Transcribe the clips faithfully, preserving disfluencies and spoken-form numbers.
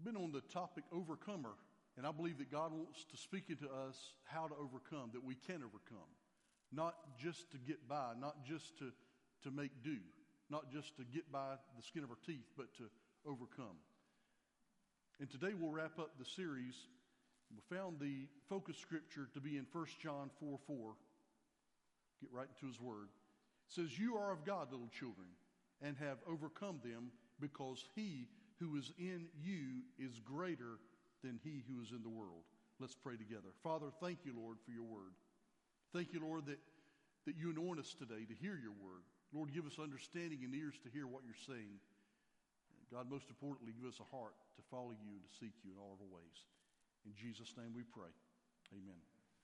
been on the topic overcomer, and I believe that God wants to speak into us how to overcome, that we can overcome. Not just to get by, not just to, to make do, not just to get by the skin of our teeth, but to overcome. And today we'll wrap up the series. We found the focus scripture to be in First John four four. Get right into his word. It says, "You are of God, little children, and have overcome them, because he who is in you is greater than he who is in the world." Let's pray together. Father, thank you, Lord, for your word. Thank you, Lord, that, that you anoint us today to hear your word. Lord, give us understanding and ears to hear what you're saying. God, most importantly, give us a heart to follow you and to seek you in all of our ways. In Jesus' name we pray. Amen.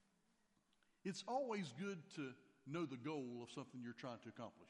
It's always good to know the goal of something you're trying to accomplish.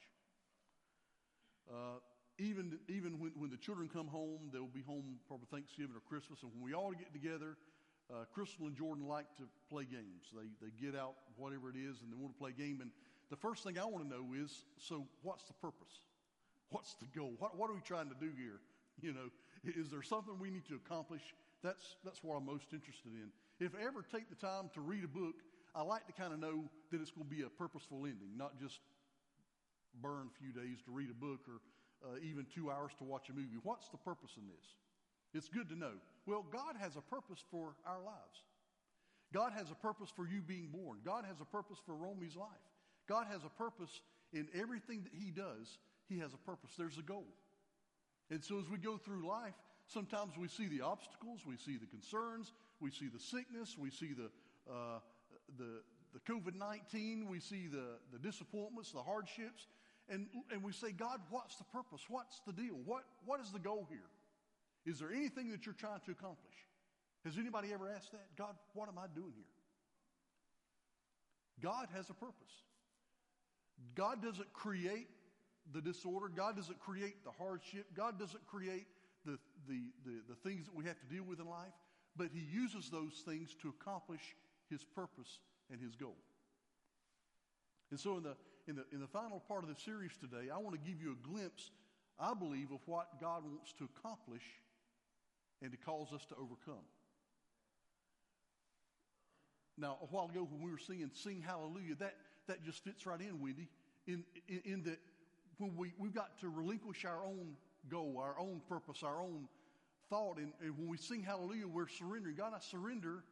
Uh, even even when, when the children come home, they'll be home probably Thanksgiving or Christmas, and when we all get together, uh, Crystal and Jordan like to play games. They they get out whatever it is, and they want to play a game. And the first thing I want to know is, so what's the purpose? What's the goal? What what are we trying to do here? You know, is there something we need to accomplish? That's that's what I'm most interested in. If I ever take the time to read a book, I like to kind of know that it's going to be a purposeful ending, not just burn a few days to read a book or uh, even two hours to watch a movie. What's the purpose in this? It's good to know. Well, God has a purpose for our lives. God has a purpose for you being born. God has a purpose for Romy's life. God has a purpose in everything that he does. He has a purpose. There's a goal. And so as we go through life, sometimes we see the obstacles, we see the concerns, we see the sickness, we see the uh, the the covid nineteen, we see the, the disappointments, the hardships, and and we say, God, what's the purpose? What's the deal? What what is the goal here? Is there anything that you're trying to accomplish? Has anybody ever asked that? God, what am I doing here? God has a purpose. God doesn't create the disorder. God doesn't create the hardship. God doesn't create the, the, the, the things that we have to deal with in life, but he uses those things to accomplish his purpose and his goal. And so in the, in the, in the final part of the series today, I want to give you a glimpse, I believe, of what God wants to accomplish and to cause us to overcome. Now, a while ago when we were singing Sing Hallelujah, that, that just fits right in, Wendy, in, in, in that when we, we've got to relinquish our own goal, our own purpose, our own thought. And, and when we sing hallelujah, we're surrendering. God, I surrender.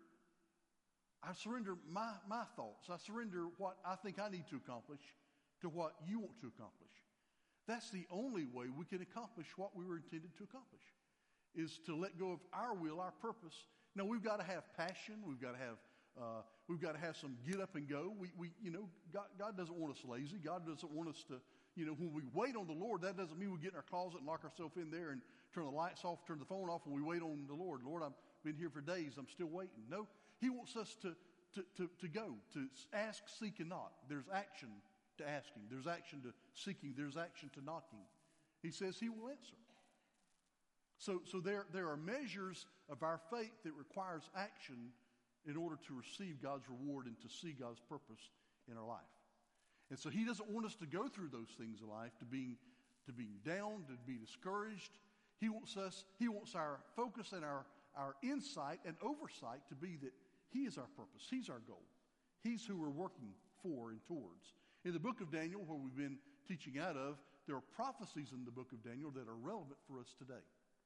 I surrender my, my thoughts. I surrender what I think I need to accomplish to what you want to accomplish. That's the only way we can accomplish what we were intended to accomplish, is to let go of our will, our purpose. Now, we've got to have passion. We've got to have Uh, we've got to have some get up and go. We, we, you know, God, God doesn't want us lazy. God doesn't want us to, you know, when we wait on the Lord, that doesn't mean we get in our closet and lock ourselves in there and turn the lights off, turn the phone off, and we wait on the Lord. Lord, I've been here for days. I'm still waiting. No, he wants us to, to, to, to go, to ask, seek, and knock. There's action to asking. There's action to seeking. There's action to knocking. He says he will answer. So, so there, there are measures of our faith that requires action in order to receive God's reward and to see God's purpose in our life. And so he doesn't want us to go through those things in life, to being, to being down, to be discouraged. He wants us, he wants our focus and our, our insight and oversight to be that he is our purpose. He's our goal. He's who we're working for and towards. In the book of Daniel, where we've been teaching out of, there are prophecies in the book of Daniel that are relevant for us today.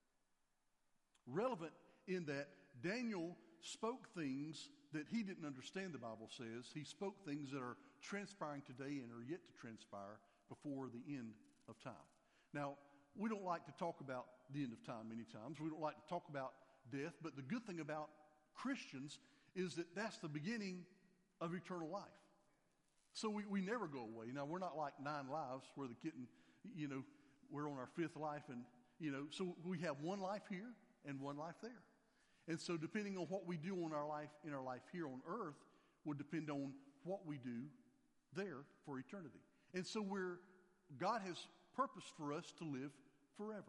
Relevant in that Daniel spoke things that he didn't understand, the Bible says. He spoke things that are transpiring today and are yet to transpire before the end of time. Now, we don't like to talk about the end of time many times. We don't like to talk about death, but the good thing about Christians is that that's the beginning of eternal life. So we, we never go away. Now, we're not like Nine Lives where the kitten, you know, we're on our fifth life and, you know, so we have one life here and one life there. And so depending on what we do on our life, in our life here on earth would depend on what we do there for eternity. And so we're, God has purpose for us to live forever.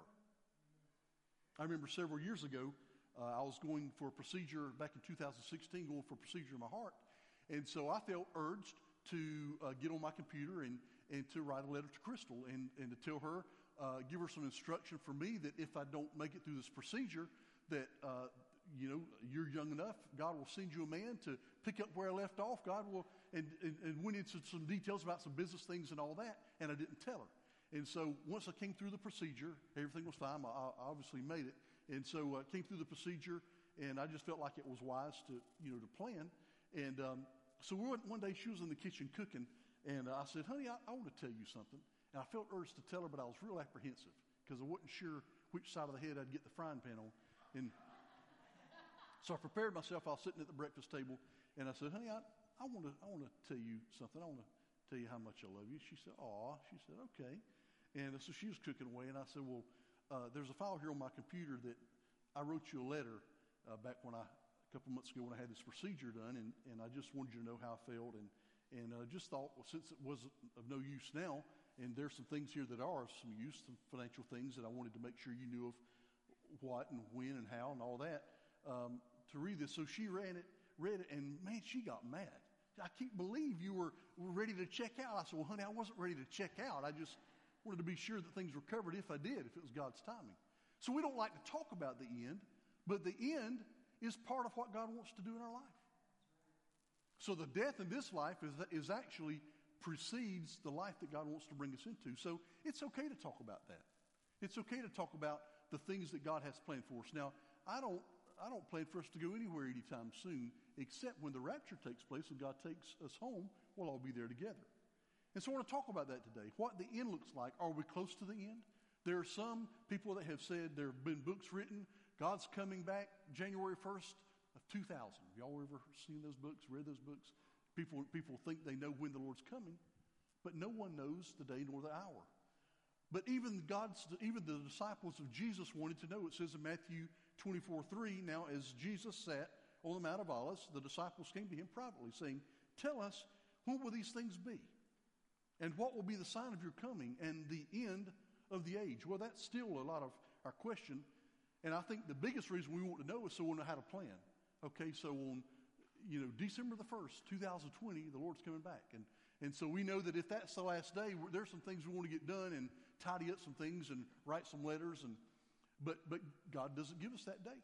I remember several years ago, uh, I was going for a procedure back in two thousand sixteen, going for a procedure in my heart. And so I felt urged to uh, get on my computer and, and to write a letter to Crystal and, and to tell her, uh, give her some instruction for me that if I don't make it through this procedure, that, uh, you know, you're young enough. God will send you a man to pick up where I left off. God will, and, and, and went into some details about some business things and all that, and I didn't tell her. And so once I came through the procedure, everything was fine. I, I obviously made it. And so I uh, came through the procedure, and I just felt like it was wise to, you know, to plan. And um, so we went, one day she was in the kitchen cooking, and uh, I said, honey, I, I want to tell you something. And I felt urged to tell her, but I was real apprehensive because I wasn't sure which side of the head I'd get the frying pan on. And so I prepared myself. I was sitting at the breakfast table, and I said, honey, I, I want to I want to tell you something. I want to tell you how much I love you. She said, aw. She said, okay. And so she was cooking away, and I said, well, uh, there's a file here on my computer that I wrote you a letter uh, back when I, a couple months ago when I had this procedure done, and, and I just wanted you to know how I felt, and and uh, just thought, well, since it was of no use now, and there's some things here that are of some use, some financial things that I wanted to make sure you knew of what and when and how and all that, um, to read this. So she read it, read it, and man, she got mad. I can't believe you were, were ready to check out. I said, well, honey, I wasn't ready to check out. I just wanted to be sure that things were covered if I did, if it was God's timing. So we don't like to talk about the end, but the end is part of what God wants to do in our life. So the death in this life is, is actually precedes the life that God wants to bring us into. So it's okay to talk about that. It's okay to talk about the things that God has planned for us. Now, I don't I don't plan for us to go anywhere anytime soon, except when the rapture takes place and God takes us home, we'll all be there together. And so I want to talk about that today, what the end looks like. Are we close to the end? There are some people that have said there have been books written, God's coming back January first of two thousand. Have y'all ever seen those books, read those books? People, people think they know when the Lord's coming, but no one knows the day nor the hour. But even God's, even the disciples of Jesus wanted to know. It says in Matthew twenty-four three, now as Jesus sat on the Mount of Olives, the disciples came to him privately, saying, tell us, when will these things be? And what will be the sign of your coming and the end of the age? Well, that's still a lot of our question. And I think the biggest reason we want to know is so we'll know how to plan. Okay, so on, you know, December the first, two thousand twenty, the Lord's coming back. And and so we know that if that's the last day, there's some things we want to get done and tidy up some things and write some letters. And but but God doesn't give us that date.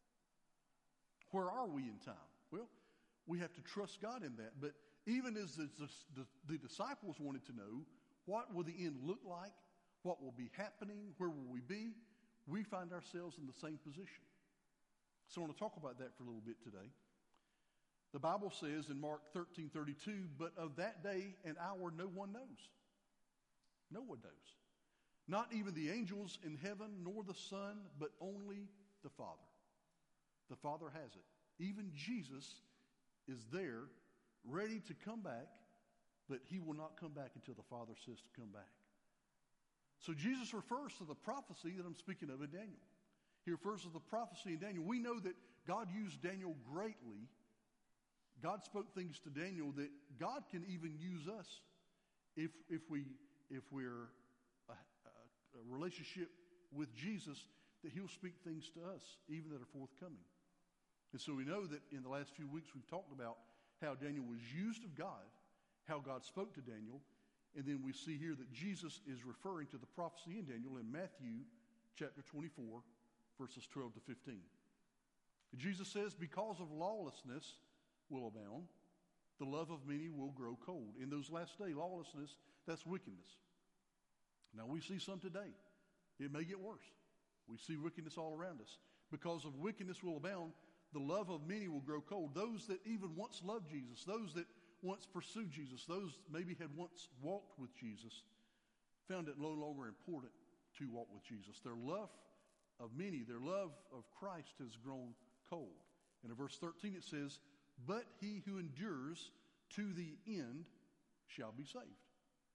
Where are we in time? Well, we have to trust God in that. But even as the, the, the disciples wanted to know, what will the end look like? What will be happening? Where will we be? We find ourselves in the same position. So I want to talk about that for a little bit today. The Bible says in Mark thirteen thirty-two, but of that day and hour no one knows. No one knows. Not even the angels in heaven, nor the Son, but only the Father. The Father has it. Even Jesus is there, ready to come back, but he will not come back until the Father says to come back. So Jesus refers to the prophecy that I'm speaking of in Daniel. He refers to the prophecy in Daniel. We know that God used Daniel greatly. God spoke things to Daniel that God can even use us if if we if we're a, a, a relationship with Jesus, that he'll speak things to us even that are forthcoming. And so we know that in the last few weeks we've talked about how Daniel was used of God, how God spoke to Daniel, and then we see here that Jesus is referring to the prophecy in Daniel in Matthew chapter twenty-four, verses twelve to fifteen. Jesus says, because of lawlessness will abound, the love of many will grow cold. In those last days, lawlessness, that's wickedness. Now we see some today. It may get worse. We see wickedness all around us. Because of wickedness will abound, the love of many will grow cold. Those that even once loved Jesus, those that once pursued Jesus, those maybe had once walked with Jesus, found it no longer important to walk with Jesus. Their love of many, their love of Christ has grown cold. And in verse thirteen it says, but he who endures to the end shall be saved.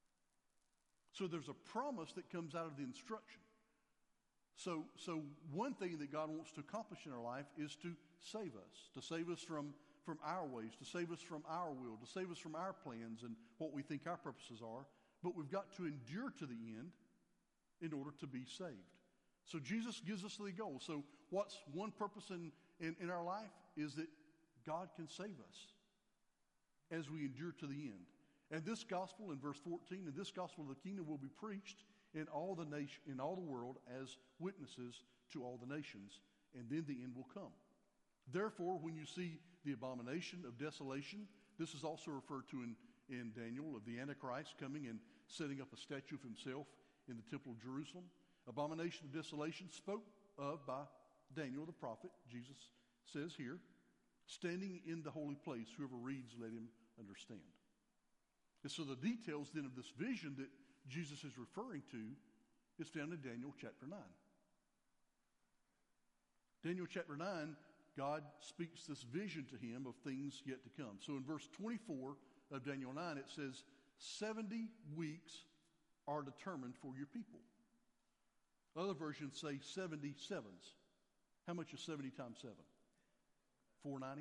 So there's a promise that comes out of the instruction. So, so one thing that God wants to accomplish in our life is to save us, to save us from, from our ways, to save us from our will, to save us from our plans and what we think our purposes are. But we've got to endure to the end in order to be saved. So Jesus gives us the goal. So what's one purpose in, in, in our life is that God can save us as we endure to the end. And this gospel in verse fourteen, and this gospel of the kingdom will be preached in all the nation, in all the world as witnesses to all the nations, and then the end will come. Therefore, when you see the abomination of desolation, this is also referred to in, in Daniel of the Antichrist coming and setting up a statue of himself in the temple of Jerusalem. Abomination of desolation spoke of by Daniel the prophet, Jesus says here, standing in the holy place. Whoever reads, let him understand. And so the details then of this vision that Jesus is referring to is found in Daniel chapter nine. Daniel chapter nine, God speaks this vision to him of things yet to come. So in verse twenty-four of Daniel nine, it says, seventy weeks are determined for your people. Other versions say seventy sevens. How much is seventy times seven? four ninety?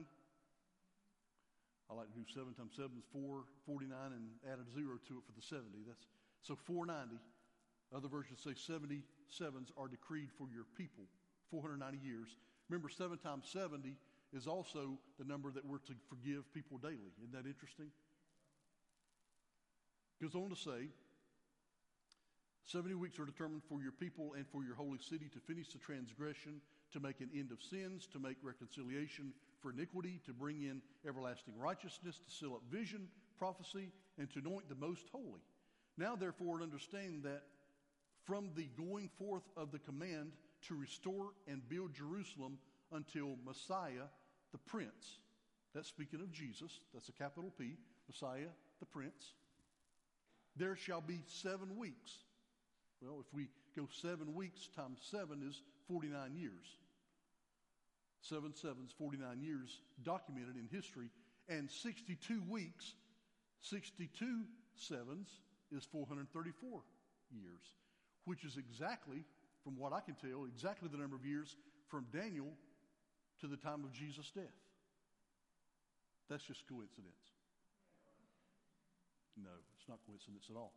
I like to do seven times seven is four forty-nine and add a zero to it for the seventy. That's so four ninety. Other versions say seventy sevens are decreed for your people, four hundred ninety years. Remember, seven times seventy is also the number that we're to forgive people daily. Isn't that interesting? Goes on to say, seventy weeks are determined for your people and for your holy city to finish the transgression, to make an end of sins, to make reconciliation for iniquity, to bring in everlasting righteousness, to seal up vision, prophecy, and to anoint the most holy. Now, therefore, understand that from the going forth of the command to restore and build Jerusalem until Messiah, the Prince, that's speaking of Jesus, that's a capital P, Messiah, the Prince, there shall be seven weeks. Well, if we go seven weeks times seven is forty-nine years. Seven sevens, forty-nine years documented in history. And sixty-two weeks, sixty-two sevens is four hundred thirty-four years, which is exactly, from what I can tell, exactly the number of years from Daniel to the time of Jesus' death. That's just coincidence. No, it's not coincidence at all.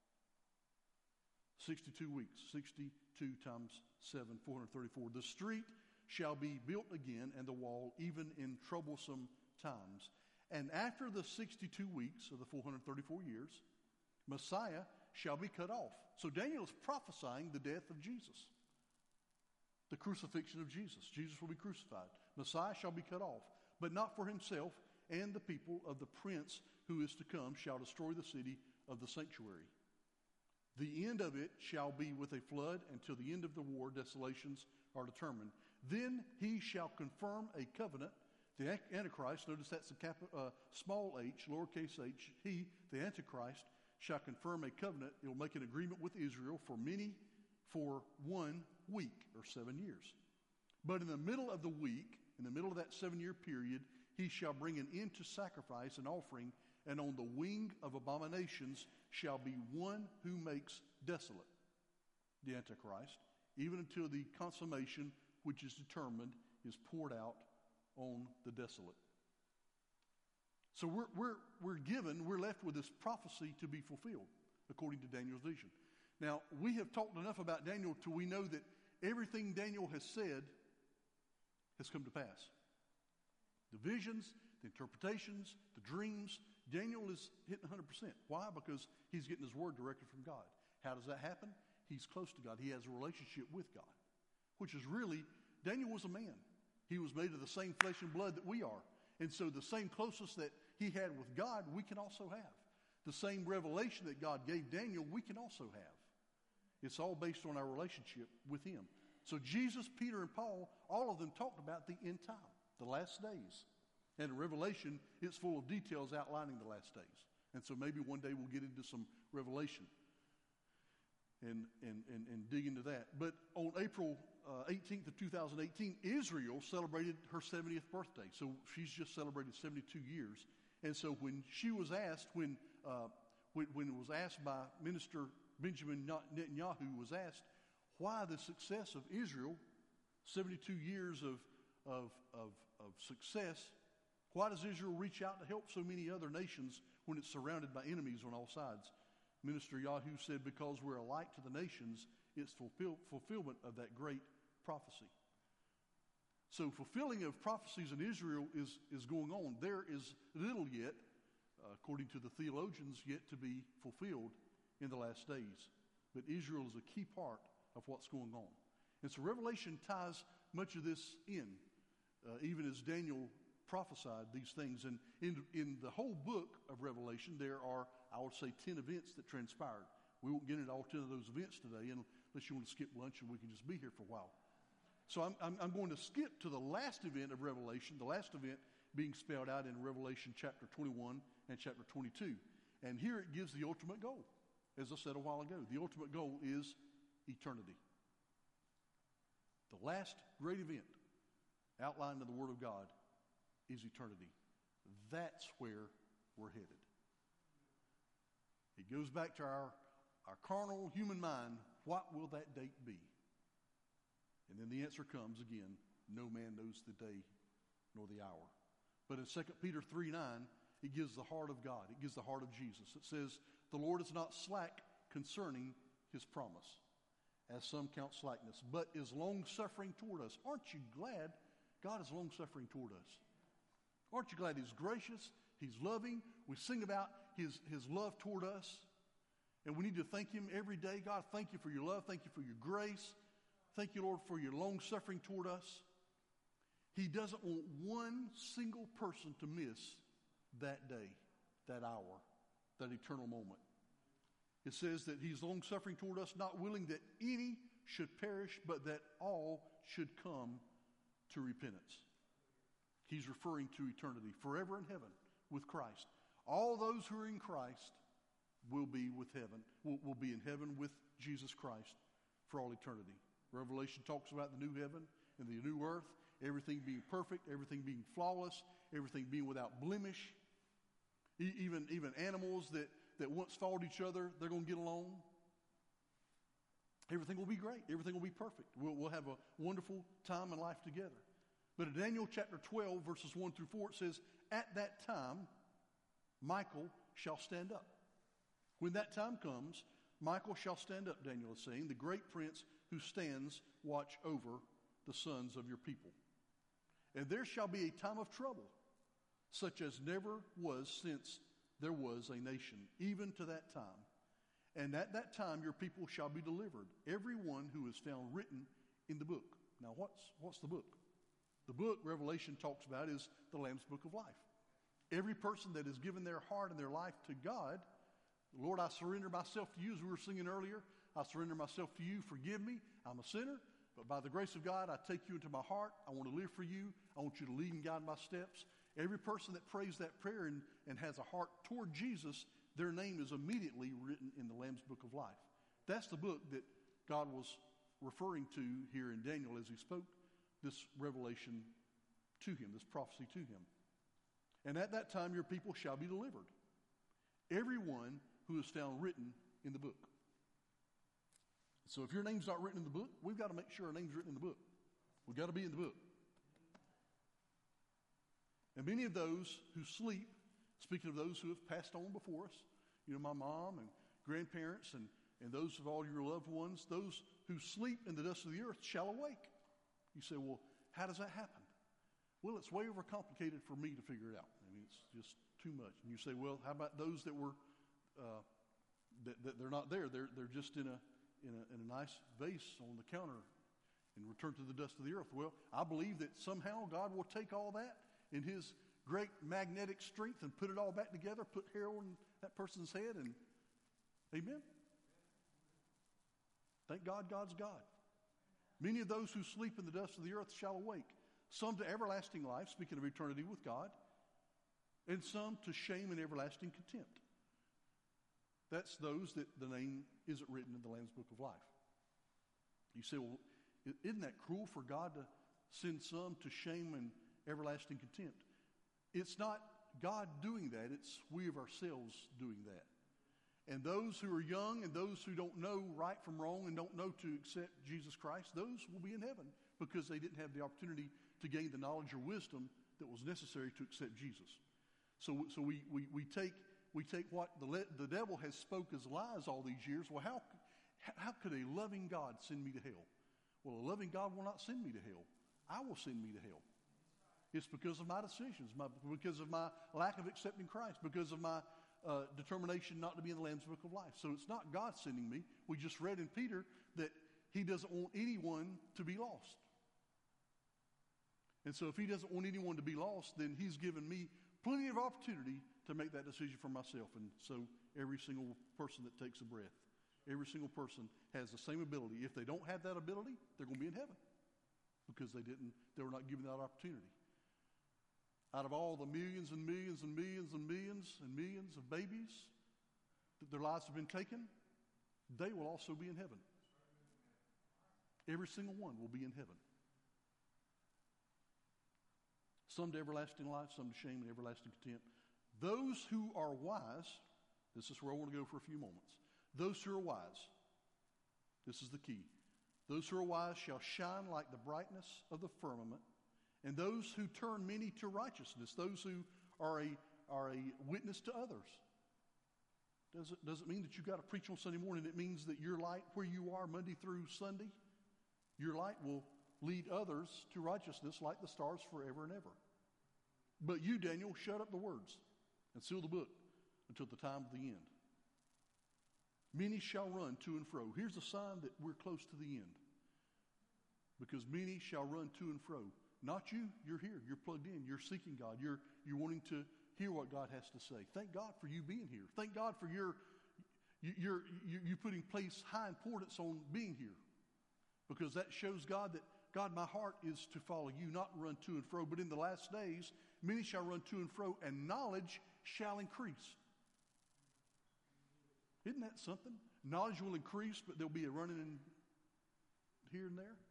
sixty-two weeks, sixty-two times seven, four hundred thirty-four. The street shall be built again, and the wall, even in troublesome times. And after the sixty-two weeks of the four hundred thirty-four years, Messiah shall be cut off. So Daniel is prophesying the death of Jesus, the crucifixion of Jesus. Jesus will be crucified. Messiah shall be cut off, but not for himself, and the people of the prince who is to come shall destroy the city of the sanctuary. The end of it shall be with a flood. Until the end of the war, desolations are determined. Then he shall confirm a covenant. The Antichrist, notice that's a cap, uh, small h, lowercase h. He, the Antichrist, shall confirm a covenant. It will make an agreement with Israel for many, for one week or seven years. But in the middle of the week, in the middle of that seven-year period, he shall bring an end to sacrifice and offering, and on the wing of abominations shall be one who makes desolate, the Antichrist, even until the consummation which is determined is poured out on the desolate. So we're, we're, we're given, we're left with this prophecy to be fulfilled, according to Daniel's vision. Now, we have talked enough about Daniel till we know that everything Daniel has said has come to pass. The visions, the interpretations, the dreams, Daniel is hitting one hundred percent. Why? Because he's getting his word directly from God. How does that happen? He's close to God. He has a relationship with God, which is really, Daniel was a man. He was made of the same flesh and blood that we are. And so the same closeness that he had with God, we can also have. The same revelation that God gave Daniel, we can also have. It's all based on our relationship with him. So Jesus, Peter, and Paul, all of them talked about the end time, the last days. And in Revelation, it's full of details outlining the last days. And so maybe one day we'll get into some Revelation and, and, and, and dig into that. But on April uh, eighteenth of two thousand eighteen, Israel celebrated her seventieth birthday. So she's just celebrated seventy-two years. And so when she was asked, when, uh, when, when it was asked by Minister Benjamin Netanyahu, was asked why the success of Israel, seventy-two years of, of, of, of success, why does Israel reach out to help so many other nations when it's surrounded by enemies on all sides? Minister Yahoo said, because we're a light to the nations, it's fulfill, fulfillment of that great prophecy. So fulfilling of prophecies in Israel is, is going on. There is little yet, uh, according to the theologians, yet to be fulfilled in the last days. But Israel is a key part of what's going on. And so Revelation ties much of this in, uh, even as Daniel prophesied these things. And in, in the whole book of Revelation, there are, I would say, ten events that transpired. We won't get into all ten of those events today unless you want to skip lunch and we can just be here for a while. So I'm, I'm, I'm going to skip to the last event of Revelation, the last event being spelled out in Revelation chapter twenty-one and chapter twenty-two. And here it gives the ultimate goal. As I said a while ago, the ultimate goal is eternity. The last great event outlined in the Word of God is eternity. That's where we're headed. It goes back to our, our carnal human mind. What will that date be? And then the answer comes again, no man knows the day nor the hour. But in Second Peter three nine, it gives the heart of God. It gives the heart of Jesus. It says, the Lord is not slack concerning his promise, as some count slackness, but is long-suffering toward us. Aren't you glad God is long-suffering toward us? Aren't you glad he's gracious, he's loving? We sing about his, his love toward us, and we need to thank him every day. God, thank you for your love. Thank you for your grace. Thank you, Lord, for your long-suffering toward us. He doesn't want one single person to miss that day, that hour, that eternal moment. It says that he's long-suffering toward us, not willing that any should perish, but that all should come to repentance. He's referring to eternity, forever in heaven with Christ. All those who are in Christ will be with heaven, will, will be in heaven with Jesus Christ for all eternity. Revelation talks about the new heaven and the new earth, everything being perfect, everything being flawless, everything being without blemish. E- even, even animals that, that once fought each other, they're going to get along. Everything will be great. Everything will be perfect. We'll, we'll have a wonderful time in life together. But in Daniel chapter twelve, verses one through four, it says, at that time, Michael shall stand up. When that time comes, Michael shall stand up, Daniel is saying, the great prince who stands watch over the sons of your people. And there shall be a time of trouble, such as never was since there was a nation, even to that time. And at that time your people shall be delivered, every one who is found written in the book. Now what's, what's the book? The book Revelation talks about is the Lamb's Book of Life. Every person that has given their heart and their life to God, Lord, I surrender myself to you, as we were singing earlier. I surrender myself to you. Forgive me. I'm a sinner. But by the grace of God, I take you into my heart. I want to live for you. I want you to lead and guide my steps. Every person that prays that prayer and, and has a heart toward Jesus, their name is immediately written in the Lamb's Book of Life. That's the book that God was referring to here in Daniel as he spoke this revelation to him, this prophecy to him. And at that time your people shall be delivered, everyone who is found written in the book. So if your name's not written in the book, we've got to make sure our name's written in the book. We've got to be in the book. And many of those who sleep, speaking of those who have passed on before us, you know, my mom and grandparents and, and those of all your loved ones, those who sleep in the dust of the earth shall awake. You say, well, how does that happen? Well, it's way overcomplicated for me to figure it out. I mean, it's just too much. And you say, well, how about those that were, uh, that, that they're not there? They're, they're just in a, in a, in a nice vase on the counter and return to the dust of the earth. Well, I believe that somehow God will take all that in his great magnetic strength and put it all back together, put hair on that person's head, and amen. Thank God, God's God. Many of those who sleep in the dust of the earth shall awake, some to everlasting life, speaking of eternity with God, and some to shame and everlasting contempt. That's those that the name isn't written in the Lamb's Book of Life. You say, well, isn't that cruel for God to send some to shame and everlasting contempt? It's not God doing that, it's we of ourselves doing that. And those who are young and those who don't know right from wrong and don't know to accept Jesus Christ, those will be in heaven because they didn't have the opportunity to gain the knowledge or wisdom that was necessary to accept Jesus. So, so we, we, we take we take what the le- the devil has spoke as lies all these years. Well, how how could a loving God send me to hell? Well, a loving God will not send me to hell. I will send me to hell. It's because of my decisions, my, because of my lack of accepting Christ, because of my Uh, determination not to be in the Lamb's Book of Life. So it's not God sending me. We just read in Peter that he doesn't want anyone to be lost. And so if he doesn't want anyone to be lost, then he's given me plenty of opportunity to make that decision for myself. And so every single person that takes a breath, every single person has the same ability. If they don't have that ability, they're going to be in heaven because they didn't, they were not given that opportunity. Out of all the millions and millions and millions and millions and millions of babies that their lives have been taken, they will also be in heaven. Every single one will be in heaven. Some to everlasting life, some to shame and everlasting contempt. Those who are wise, this is where I want to go for a few moments. Those who are wise, this is the key. Those who are wise shall shine like the brightness of the firmament, and those who turn many to righteousness, those who are a, are a witness to others. Does it, does it mean that you got to preach on Sunday morning? It means that your light where you are Monday through Sunday, your light will lead others to righteousness like the stars forever and ever. But you, Daniel, shut up the words and seal the book until the time of the end. Many shall run to and fro. Here's a sign that we're close to the end. Because many shall run to and fro. Not you, you're here, you're plugged in, you're seeking God, you're, you're wanting to hear what God has to say. Thank God for you being here. Thank God for your, your, you, you putting place high importance on being here. Because that shows God that, God, my heart is to follow you, not run to and fro. But in the last days, many shall run to and fro, and knowledge shall increase. Isn't that something? Knowledge will increase, but there'll be a running in here and there.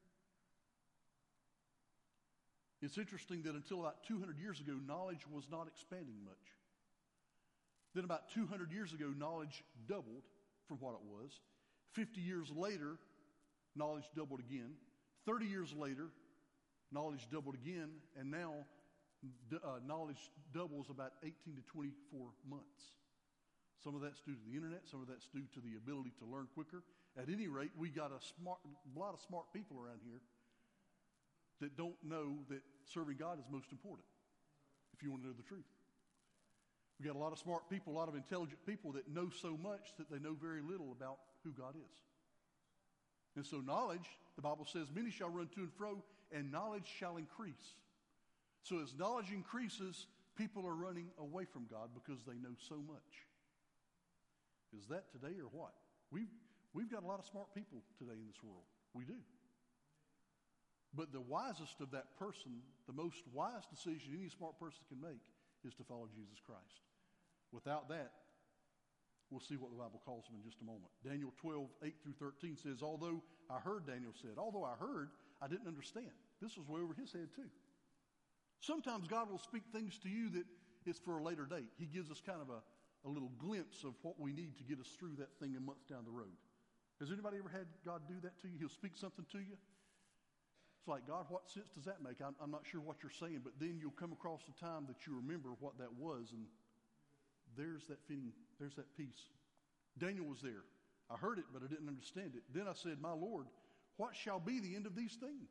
It's interesting that until about two hundred years ago, knowledge was not expanding much. Then about two hundred years ago, knowledge doubled from what it was. fifty years later, knowledge doubled again. thirty years later, knowledge doubled again. And now, uh, knowledge doubles about eighteen to twenty-four months. Some of that's due to the internet. Some of that's due to the ability to learn quicker. At any rate, we got a smart, a lot of smart people around here that don't know that serving God is most important, if you want to know the truth. We got a lot of smart people, a lot of intelligent people that know so much that they know very little about who God is. And so knowledge, the Bible says, many shall run to and fro, and knowledge shall increase. So as knowledge increases, people are running away from God because they know so much. Is that today or what? We've, we've got a lot of smart people today in this world. We do. But the wisest of that person, the most wise decision any smart person can make is to follow Jesus Christ. Without that, we'll see what the Bible calls him in just a moment. Daniel twelve, eight through thirteen says, although I heard, Daniel said, although I heard, I didn't understand. This was way over his head too. Sometimes God will speak things to you that is for a later date. He gives us kind of a, a little glimpse of what we need to get us through that thing a month down the road. Has anybody ever had God do that to you? He'll speak something to you. It's like, God, what sense does that make? I'm, I'm not sure what you're saying, but then you'll come across the time that you remember what that was, and there's that feeling, there's that peace. Daniel was there. I heard it, but I didn't understand it. Then I said, my Lord, what shall be the end of these things?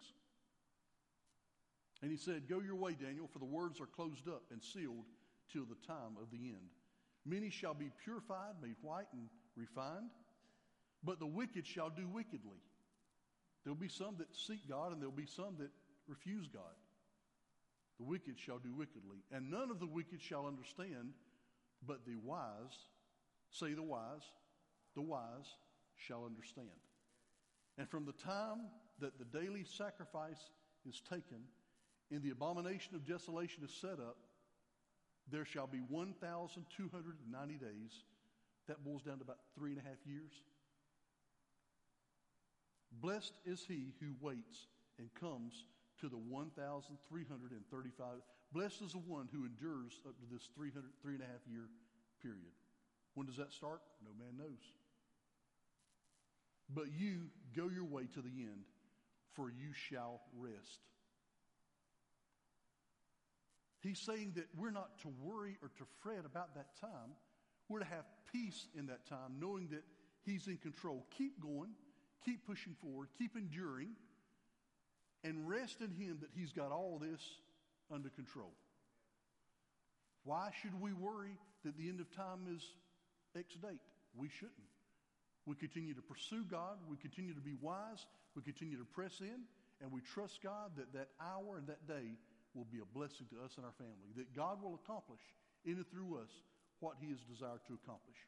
And he said, go your way, Daniel, for the words are closed up and sealed till the time of the end. Many shall be purified, made white, and refined, but the wicked shall do wickedly. There'll be some that seek God, and there'll be some that refuse God. The wicked shall do wickedly, and none of the wicked shall understand, but the wise, say the wise, the wise shall understand. And from the time that the daily sacrifice is taken, and the abomination of desolation is set up, there shall be one thousand two hundred ninety days. That boils down to about three and a half years. Blessed is he who waits and comes to the one thousand three hundred thirty-five. Blessed is the one who endures up to this three hundred, three and a half year period. When does that start? No man knows. But you go your way to the end, for you shall rest. He's saying that we're not to worry or to fret about that time. We're to have peace in that time, knowing that he's in control. Keep going. Keep pushing forward, keep enduring, and rest in him that he's got all this under control. Why should we worry that the end of time is X date? We shouldn't. We continue to pursue God, we continue to be wise, we continue to press in, and we trust God that that hour and that day will be a blessing to us and our family, that God will accomplish in and through us what he has desired to accomplish.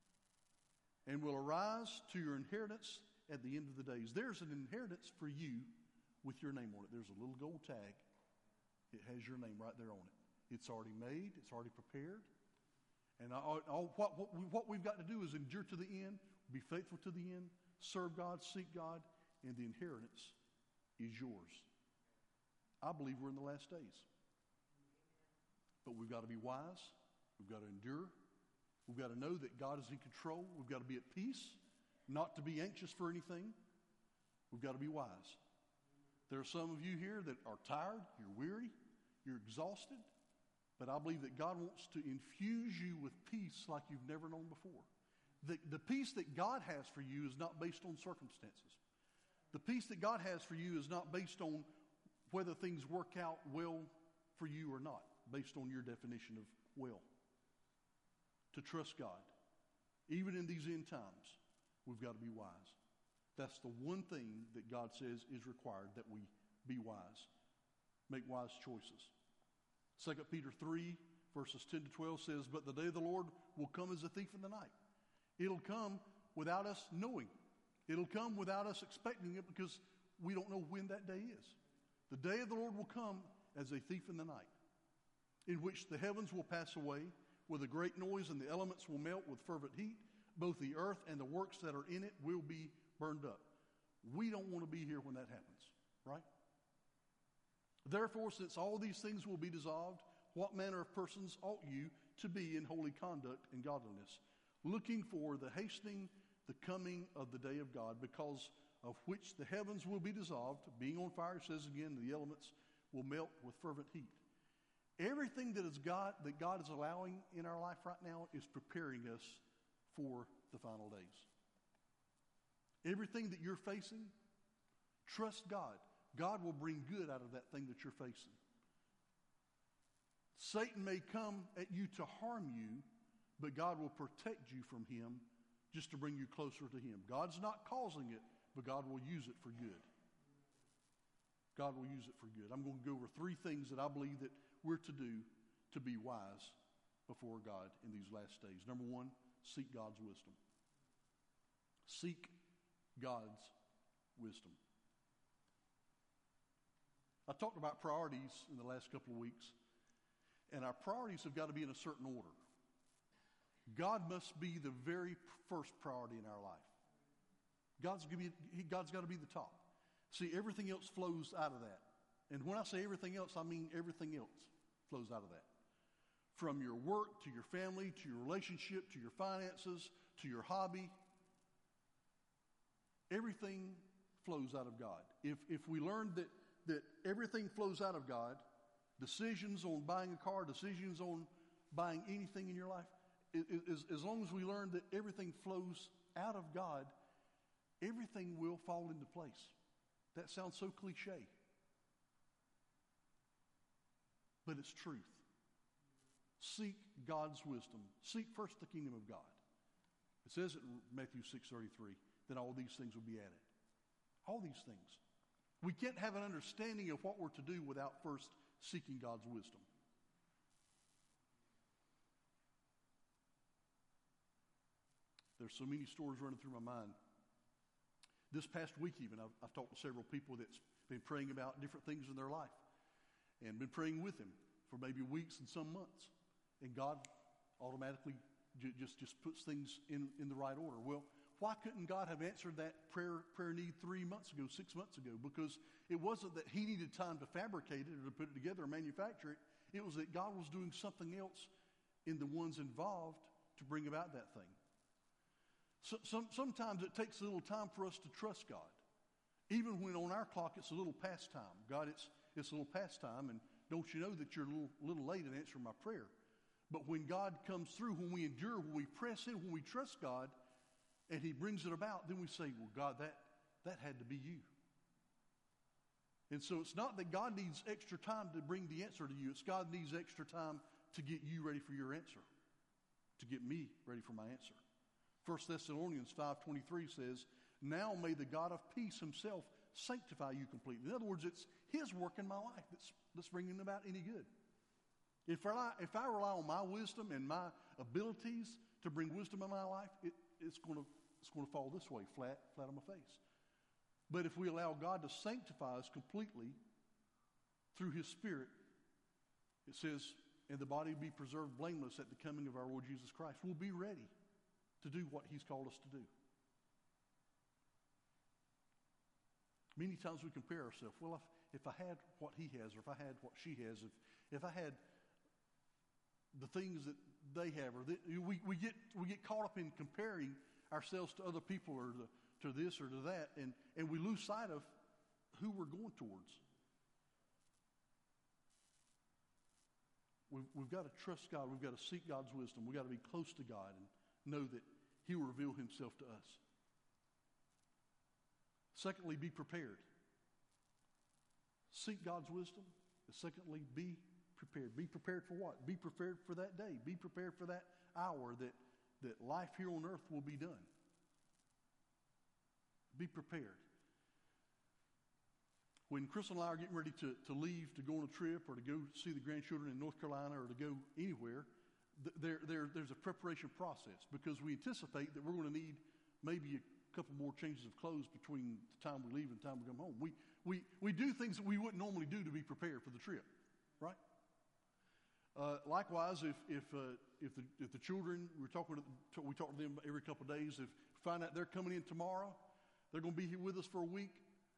And will arise to your inheritance at the end of the days. There's an inheritance for you with your name on it. There's a little gold tag. It has your name right there on it. It's already made. It's already prepared. And all, all, what, what, we, what we've got to do is endure to the end, be faithful to the end, serve God, seek God, and the inheritance is yours. I believe we're in the last days. But we've got to be wise. We've got to endure. We've got to know that God is in control. We've got to be at peace, not to be anxious for anything. We've got to be wise. There are some of you here that are tired, you're weary, you're exhausted, but I believe that God wants to infuse you with peace like you've never known before. The, the peace that God has for you is not based on circumstances. The peace that God has for you is not based on whether things work out well for you or not, based on your definition of well. To trust God, even in these end times, we've got to be wise. That's the one thing that God says is required, that we be wise. Make wise choices. Second Peter three, verses ten to twelve says, but the day of the Lord will come as a thief in the night. It'll come without us knowing. It'll come without us expecting it because we don't know when that day is. The day of the Lord will come as a thief in the night, in which the heavens will pass away with a great noise and the elements will melt with fervent heat. Both the earth and the works that are in it will be burned up. We don't want to be here when that happens, right? Therefore, since all these things will be dissolved, what manner of persons ought you to be in holy conduct and godliness, looking for the hastening, the coming of the day of God, because of which the heavens will be dissolved, being on fire, it says again, the elements will melt with fervent heat. Everything that is God, that God is allowing in our life right now is preparing us for the final days. Everything that you're facing, trust God. God will bring good out of that thing that you're facing. Satan may come at you to harm you, but God will protect you from him just to bring you closer to him. God's not causing it, but God will use it for good. God will use it for good. I'm going to go over three things that I believe that we're to do to be wise before God in these last days. Number one, seek God's wisdom. Seek God's wisdom. I talked about priorities in the last couple of weeks, and our priorities have got to be in a certain order. God must be the very first priority in our life. God's, give me, he, God's got to be the top. See, everything else flows out of that. And when I say everything else, I mean everything else flows out of that. From your work, to your family, to your relationship, to your finances, to your hobby. Everything flows out of God. If, if we learn that, that everything flows out of God, decisions on buying a car, decisions on buying anything in your life, as, as long as we learn that everything flows out of God, everything will fall into place. That sounds so cliche, but it's truth. Seek God's wisdom. Seek first the kingdom of God. It says in Matthew six thirty-three that all these things will be added. All these things. We can't have an understanding of what we're to do without first seeking God's wisdom. There's so many stories running through my mind. This past week even, I've, I've talked to several people that's been praying about different things in their life and been praying with them for maybe weeks and some months. And God automatically j- just, just puts things in, in the right order. Well, why couldn't God have answered that prayer, prayer need three months ago, six months ago? Because it wasn't that he needed time to fabricate it or to put it together or manufacture it. It was that God was doing something else in the ones involved to bring about that thing. So, some, sometimes it takes a little time for us to trust God. Even when on our clock it's a little past time. God, it's, it's a little past time, and don't you know that you're a little, little late in answering my prayer. But when God comes through, when we endure, when we press in, when we trust God, and he brings it about, then we say, well, God, that, that had to be you. And so it's not that God needs extra time to bring the answer to you. It's God needs extra time to get you ready for your answer, to get me ready for my answer. First Thessalonians five twenty-three says, now may the God of peace himself sanctify you completely. In other words, it's His work in my life that's, that's bringing about any good. If I, if I rely on my wisdom and my abilities to bring wisdom in my life, it, it's going to it's going to fall this way, flat, flat on my face. But if we allow God to sanctify us completely through His Spirit, it says, and the body be preserved blameless at the coming of our Lord Jesus Christ. We'll be ready to do what He's called us to do. Many times we compare ourselves. Well, if, if I had what he has, or if I had what she has, if, if I had the things that they have, or the, we, we get we get caught up in comparing ourselves to other people, or the, to this or to that, and, and we lose sight of who we're going towards. We've, we've got to trust God. We've got to seek God's wisdom. We've got to be close to God and know that He will reveal Himself to us. Secondly, be prepared. Seek God's wisdom. And secondly, be prepared. Be prepared for what? Be prepared for that day. Be prepared for that hour that, that life here on earth will be done. Be prepared. When Crystal and I are getting ready to, to leave to go on a trip or to go see the grandchildren in North Carolina or to go anywhere, th- there, there, there's a preparation process because we anticipate that we're going to need maybe a couple more changes of clothes between the time we leave and the time we come home. We, we, we do things that we wouldn't normally do to be prepared for the trip, right? Uh, likewise, if if uh, if the if the children we're talking to, we talk to them every couple of days. If we find out they're coming in tomorrow, they're going to be here with us for a week.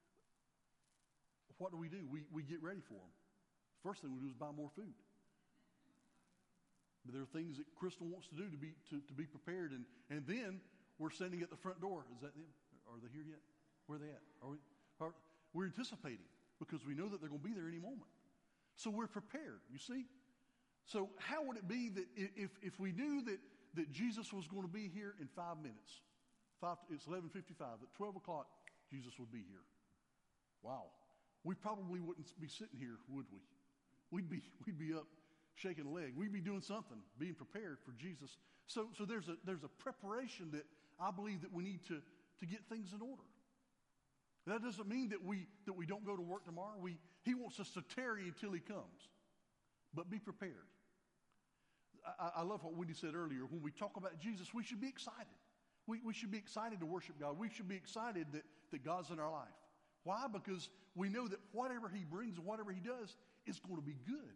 What do we do? We we get ready for them. First thing we do is buy more food. But there are things that Crystal wants to do to be to, to be prepared, and and then we're standing at the front door. Is that them? Are they here yet? Where are they at? Are we? Are, we're anticipating because we know that they're going to be there any moment. So we're prepared. You see. So how would it be that if, if we knew that, that Jesus was going to be here in five minutes, five, it's eleven fifty-five, at twelve o'clock, Jesus would be here. Wow. We probably wouldn't be sitting here, would we? We'd be, we'd be up shaking a leg. We'd be doing something, being prepared for Jesus. So, so there's a, there's a preparation that I believe that we need to, to get things in order. That doesn't mean that we, that we don't go to work tomorrow. We, he wants us to tarry until He comes. But be prepared. I, I love what Wendy said earlier. When we talk about Jesus, we should be excited. We, we should be excited to worship God. We should be excited that, that God's in our life. Why? Because we know that whatever He brings and whatever He does is going to be good.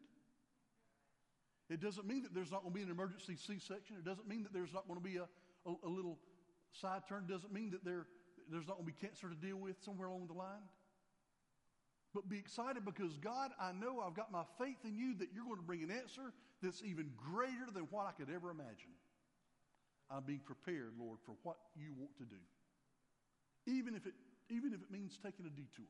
It doesn't mean that there's not going to be an emergency C-section. It doesn't mean that there's not going to be a, a, a little side turn. It doesn't mean that there, there's not going to be cancer to deal with somewhere along the line. But be excited because, God, I know I've got my faith in You that You're going to bring an answer that's even greater than what I could ever imagine. I'm being prepared, Lord, for what You want to do. Even if it, even if it means taking a detour.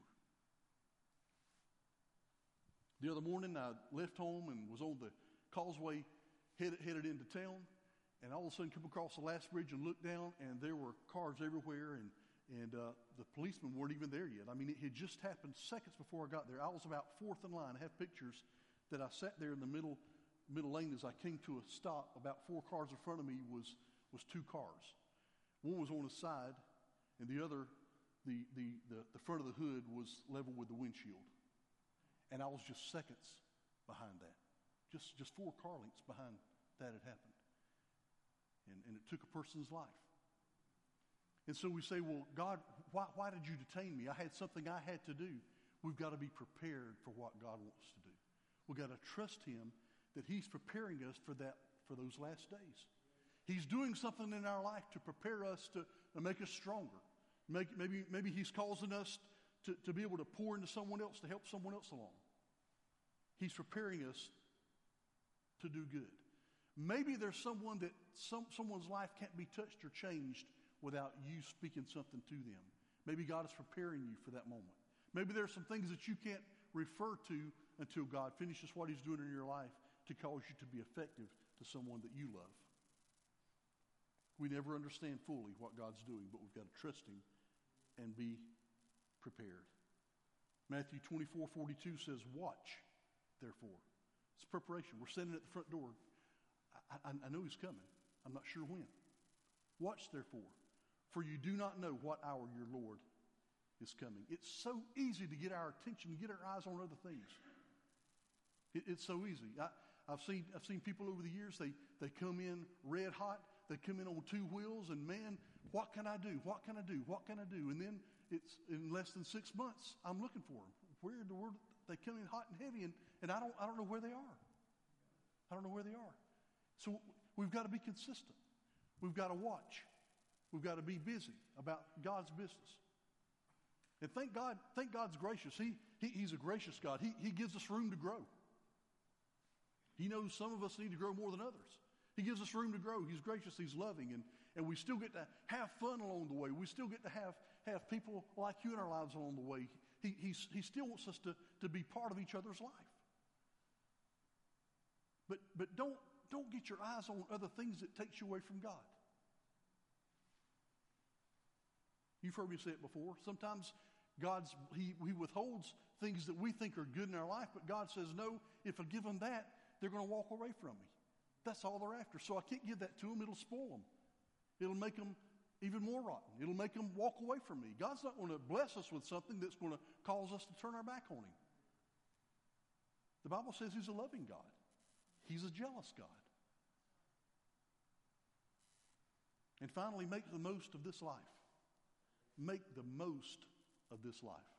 The other morning, I left home and was on the causeway headed, headed into town, and all of a sudden come across the last bridge and looked down, and there were cars everywhere, and And uh, the policemen weren't even there yet. I mean, it had just happened seconds before I got there. I was about fourth in line. I have pictures that I sat there in the middle middle lane as I came to a stop. About four cars in front of me was was two cars. One was on the side, and the other, the the the, the front of the hood was level with the windshield. And I was just seconds behind that. Just just four car lengths behind that had happened. And, and it took a person's life. And so we say, well, God, why, why did You detain me? I had something I had to do. We've got to be prepared for what God wants to do. We've got to trust Him that He's preparing us for that, for those last days. He's doing something in our life to prepare us to, to make us stronger. Make, maybe, maybe He's causing us to, to be able to pour into someone else, to help someone else along. He's preparing us to do good. Maybe there's someone that some, someone's life can't be touched or changed without you speaking something to them. Maybe God is preparing you for that moment. Maybe there are some things that you can't refer to until God finishes what He's doing in your life to cause you to be effective to someone that you love. We never understand fully what God's doing, but we've got to trust Him and be prepared. Matthew twenty-four forty-two says, watch, therefore. It's preparation. We're standing at the front door. I, I, I know He's coming. I'm not sure when. Watch, therefore. For you do not know what hour your Lord is coming. It's so easy to get our attention, get our eyes on other things. It, it's so easy. I, I've seen I've seen people over the years, they, they come in red hot, they come in on two wheels, and man, what can I do? What can I do? What can I do? And then it's in less than six months, I'm looking for them. Where in the world they come in hot and heavy, and, and I don't I don't know where they are. I don't know where they are. So we've got to be consistent. We've got to watch. We've got to be busy about God's business. And thank God, thank God's gracious. He, he He's a gracious God. He He gives us room to grow. He knows some of us need to grow more than others. He gives us room to grow. He's gracious. He's loving. And, and we still get to have fun along the way. We still get to have, have people like you in our lives along the way. He, he's, he still wants us to, to be part of each other's life. But, but don't, don't get your eyes on other things that takes you away from God. You've heard me say it before. Sometimes God's he, he withholds things that we think are good in our life, but God says, no, if I give them that, they're going to walk away from me. That's all they're after. So I can't give that to them. It'll spoil them. It'll make them even more rotten. It'll make them walk away from me. God's not going to bless us with something that's going to cause us to turn our back on him. The Bible says he's a loving God. He's a jealous God. And finally, make the most of this life. Make the most of this life.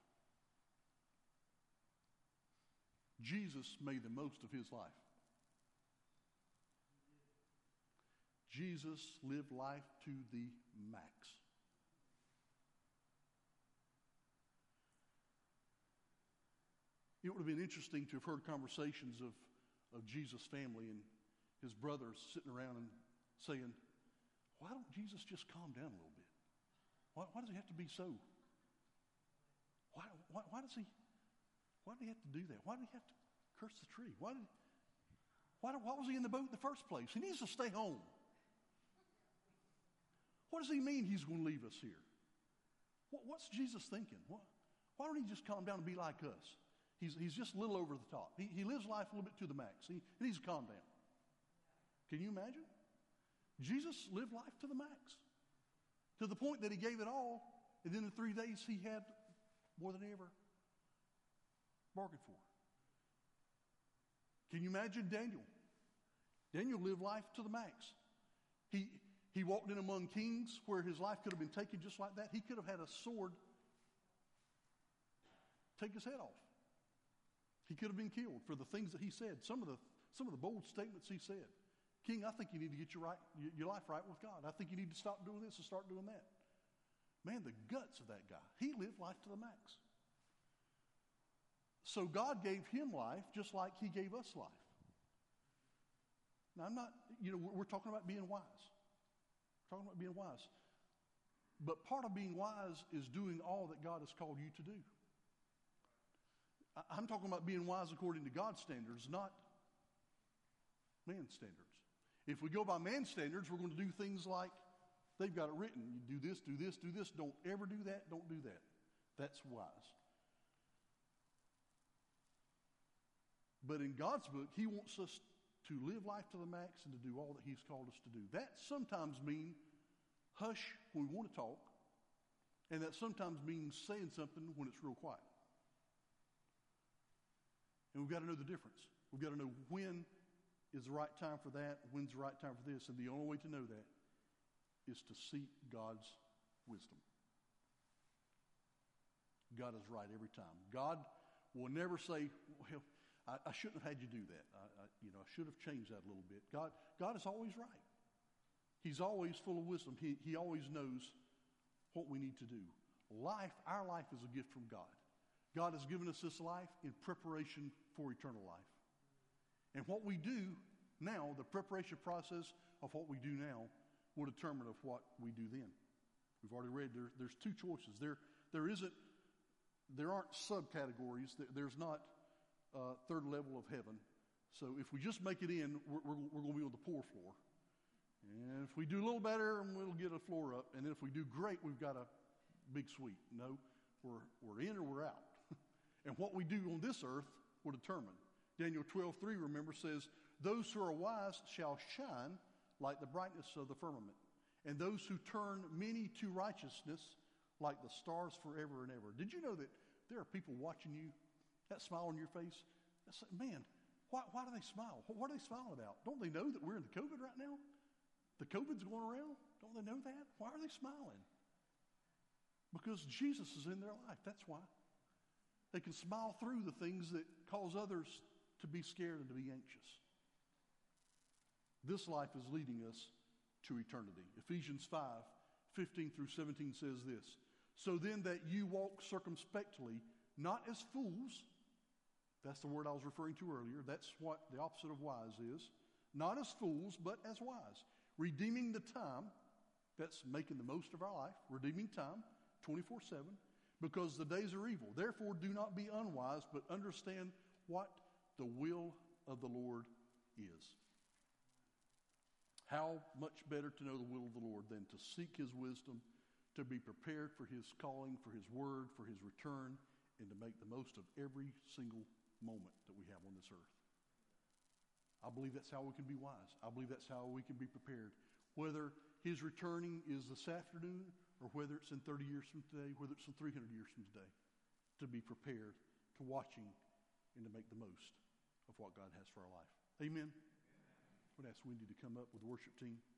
Jesus made the most of his life. Jesus lived life to the max. It would have been interesting to have heard conversations of, of Jesus' family and his brothers sitting around and saying, why don't Jesus just calm down a little bit? Why, why does he have to be so? Why, why, why does he why did he have to do that? Why did he have to curse the tree? Why did why, why was he in the boat in the first place? He needs to stay home. What does he mean he's going to leave us here? What, what's Jesus thinking? What, why don't he just calm down and be like us? He's, he's just a little over the top. He, he lives life a little bit to the max. He, he needs to calm down. Can you imagine? Jesus lived life to the max. To the point that he gave it all, and then in three days he had more than he ever bargained for. Can you imagine Daniel? Daniel lived life to the max. He, he walked in among kings where his life could have been taken just like that. He could have had a sword take his head off. He could have been killed for the things that he said, some of the, some of the bold statements he said. King, I think you need to get your, right, your, your life right with God. I think you need to stop doing this and start doing that. Man, the guts of that guy. He lived life to the max. So God gave him life just like he gave us life. Now, I'm not, you know, we're, we're talking about being wise. We're talking about being wise. But part of being wise is doing all that God has called you to do. I, I'm talking about being wise according to God's standards, not man's standards. If we go by man's standards, we're going to do things like they've got it written. You do this, do this, do this. Don't ever do that. Don't do that. That's wise. But in God's book, he wants us to live life to the max and to do all that he's called us to do. That sometimes means hush when we want to talk, and that sometimes means saying something when it's real quiet. And we've got to know the difference. We've got to know when is the right time for that, when's the right time for this. And the only way to know that is to seek God's wisdom. God is right every time. God will never say, well, I, I shouldn't have had you do that. I, I, you know, I should have changed that a little bit. God, God is always right. He's always full of wisdom. He, he always knows what we need to do. Life, our life is a gift from God. God has given us this life in preparation for eternal life. And what we do now, the preparation process of what we do now, will determine of what we do then. We've already read there, there's two choices. There, there isn't, there aren't subcategories. There, there's not uh, third level of heaven. So if we just make it in, we're, we're, we're going to be on the poor floor. And if we do a little better, we'll get a floor up. And then if we do great, we've got a big suite. No, we're, we're in or we're out. And what we do on this earth will determine. Daniel twelve three, remember, says, those who are wise shall shine like the brightness of the firmament. And those who turn many to righteousness like the stars forever and ever. Did you know that there are people watching you, that smile on your face? That's like, man, why, why do they smile? What are they smiling about? Don't they know that we're in the COVID right now? The COVID's going around? Don't they know that? Why are they smiling? Because Jesus is in their life. That's why. They can smile through the things that cause others to be scared and to be anxious. This life is leading us to eternity. Ephesians five, fifteen through seventeen says this. So then that you walk circumspectly, not as fools. That's the word I was referring to earlier. That's what the opposite of wise is. Not as fools, but as wise. Redeeming the time. That's making the most of our life. Redeeming time, twenty-four seven. Because the days are evil. Therefore, do not be unwise, but understand what the will of the Lord is. How much better to know the will of the Lord than to seek his wisdom, to be prepared for his calling, for his word, for his return, and to make the most of every single moment that we have on this earth. I believe that's how we can be wise. I believe that's how we can be prepared. Whether his returning is this afternoon or whether it's in thirty years from today, whether it's in three hundred years from today, to be prepared, to watching, and to make the most of what God has for our life. Amen. I would ask Wendy to come up with the worship team.